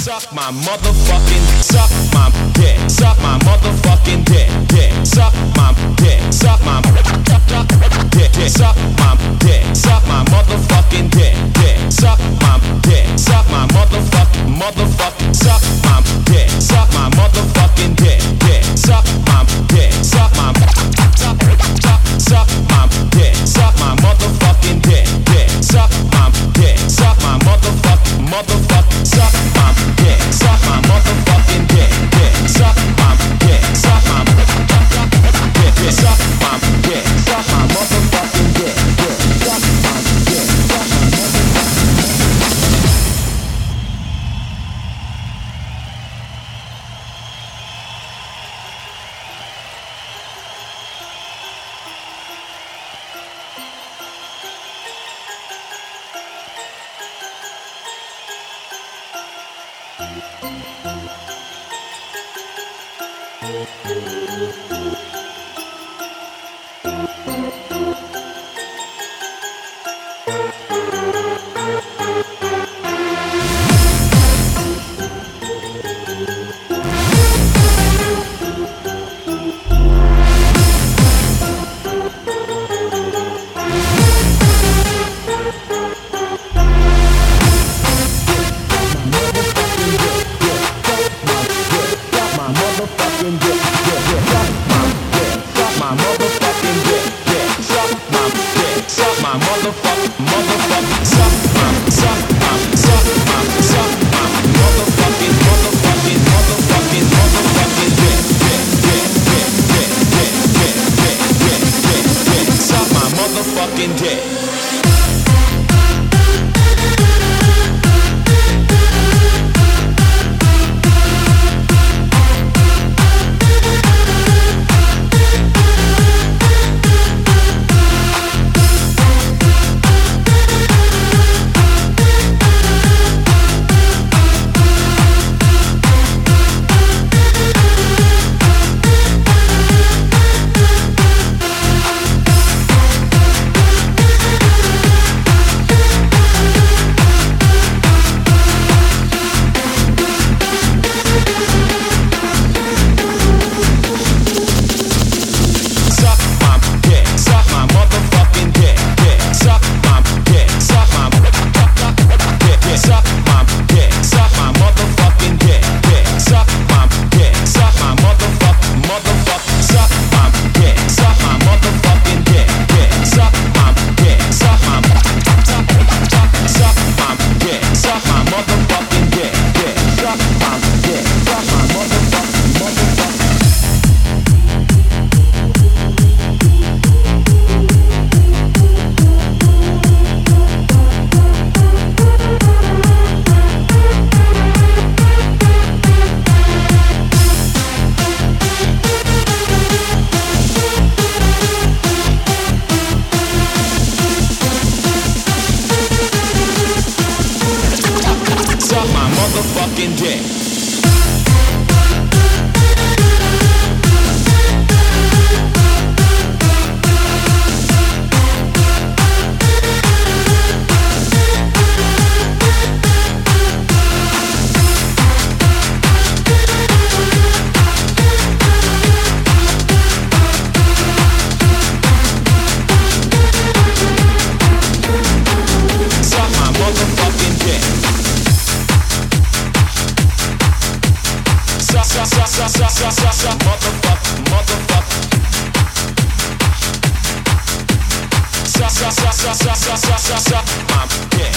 suck my motherfucking, suck my dick, suck my motherfucking dick, dick, suck my dick, suck my dick, dick, suck my dick, suck my motherfucking dick, dick, suck my dick, suck my motherfucking, suck my dick, suck my motherfucking dick, dick, suck my dick, suck my suck my dick, suck my motherfucking dick, dick, suck my dick, suck my motherfucking, suck my dick, suck my motherfucking dick, dick, suck my dick, suck my dick, dick, suck my dick, suck my motherfucking dick, dick, suck my dick, suck my motherfucking dick. Suck my dick.